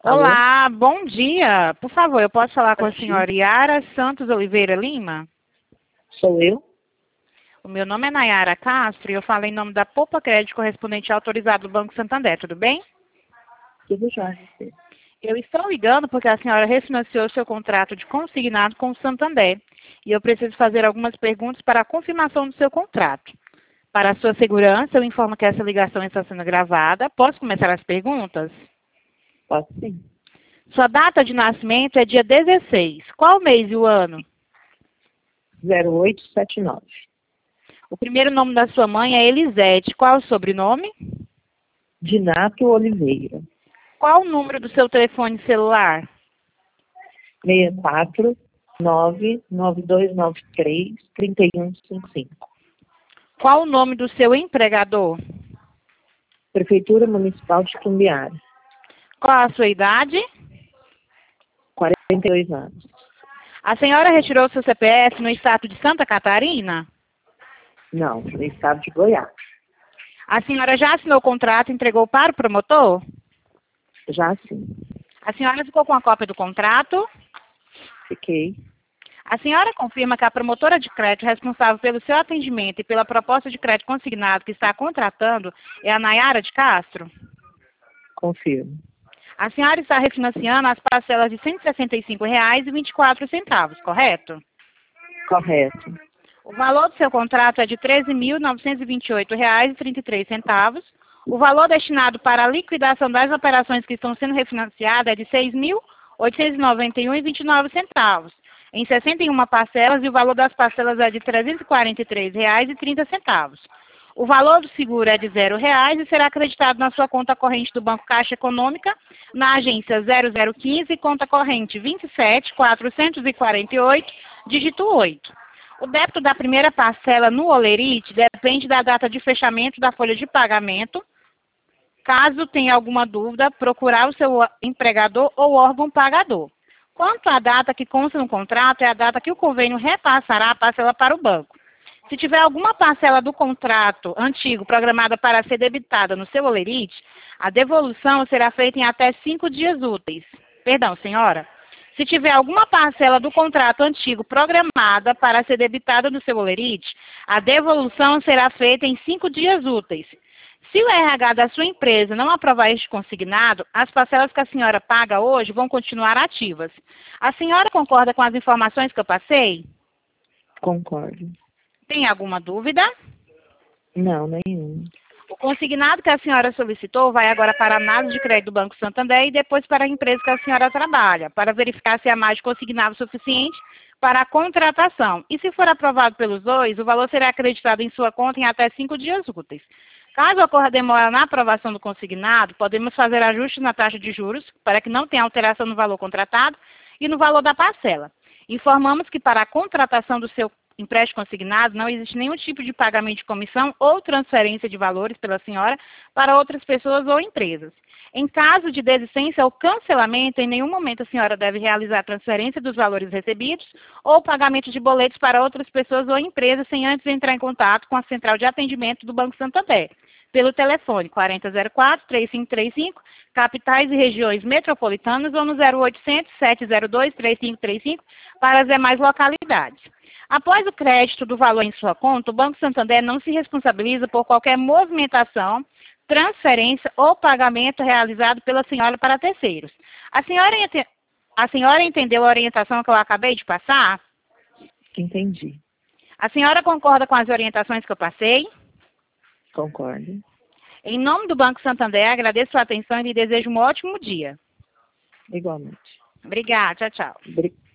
Alô? Olá, bom dia. Por favor, eu posso falar com a Bom dia. senhora Yara Santos Oliveira Lima? Sou eu? O meu nome é Nayara Castro e eu falo em nome da Poupa Crédito correspondente autorizado do Banco Santander, tudo bem? Tudo já. Eu estou ligando porque a senhora refinanciou seu contrato de consignado com o Santander e eu preciso fazer algumas perguntas para a confirmação do seu contrato. Para a sua segurança, eu informo que essa ligação está sendo gravada. Posso começar as perguntas? Pode sim. Sua data de nascimento é dia 16. Qual mês e o ano? 0879. O primeiro nome da sua mãe é Elisete. Qual o sobrenome? Dinato Oliveira. Qual o número do seu telefone celular? 64 99293 3155. Qual o nome do seu empregador? Prefeitura Municipal de Cumbiara. Qual a sua idade? 42 anos. A senhora retirou seu CPF no estado de Santa Catarina? Não, no estado de Goiás. A senhora já assinou o contrato e entregou para o promotor? Já sim. A senhora ficou com a cópia do contrato? Fiquei. A senhora confirma que a promotora de crédito responsável pelo seu atendimento e pela proposta de crédito consignado que está contratando é a Nayara de Castro? Confirmo. A senhora está refinanciando as parcelas de R$ 165,24, correto? Correto. O valor do seu contrato é de R$ 13.928,33. O valor destinado para a liquidação das operações que estão sendo refinanciadas é de R$ 6.891,29, em 61 parcelas, e o valor das parcelas é de R$ 343,30. O valor do seguro é de R$ 0,00 e será acreditado na sua conta corrente do Banco Caixa Econômica, na agência 0015, conta corrente 27.448, dígito 8. O débito da primeira parcela no Olerite depende da data de fechamento da folha de pagamento. Caso tenha alguma dúvida, procurar o seu empregador ou órgão pagador. Quanto à data que consta no contrato, é a data que o convênio repassará a parcela para o banco. Se tiver alguma parcela do contrato antigo programada para ser debitada no seu Olerite, a devolução será feita em até 5 dias úteis. Perdão, senhora. Se tiver alguma parcela do contrato antigo programada para ser debitada no seu Olerite, a devolução será feita em 5 dias úteis. Se o RH da sua empresa não aprovar este consignado, as parcelas que a senhora paga hoje vão continuar ativas. A senhora concorda com as informações que eu passei? Concordo. Tem alguma dúvida? Não, nenhum. O consignado que a senhora solicitou vai agora para a análise de crédito do Banco Santander e depois para a empresa que a senhora trabalha, para verificar se há mais de consignado suficiente para a contratação. E se for aprovado pelos dois, o valor será acreditado em sua conta em até 5 dias úteis. Caso ocorra demora na aprovação do consignado, podemos fazer ajustes na taxa de juros para que não tenha alteração no valor contratado e no valor da parcela. Informamos que para a contratação do seu empréstimo consignado não existe nenhum tipo de pagamento de comissão ou transferência de valores pela senhora para outras pessoas ou empresas. Em caso de desistência ou cancelamento, em nenhum momento a senhora deve realizar transferência dos valores recebidos ou pagamento de boletos para outras pessoas ou empresas sem antes entrar em contato com a central de atendimento do Banco Santander, pelo telefone 4004-3535, capitais e regiões metropolitanas, ou no 0800-702-3535 para as demais localidades. Após o crédito do valor em sua conta, o Banco Santander não se responsabiliza por qualquer movimentação, transferência ou pagamento realizado pela senhora para terceiros. A senhora entendeu a orientação que eu acabei de passar? Entendi. A senhora concorda com as orientações que eu passei? Concordo. Em nome do Banco Santander, agradeço a sua atenção e lhe desejo um ótimo dia. Igualmente. Obrigada, tchau, tchau.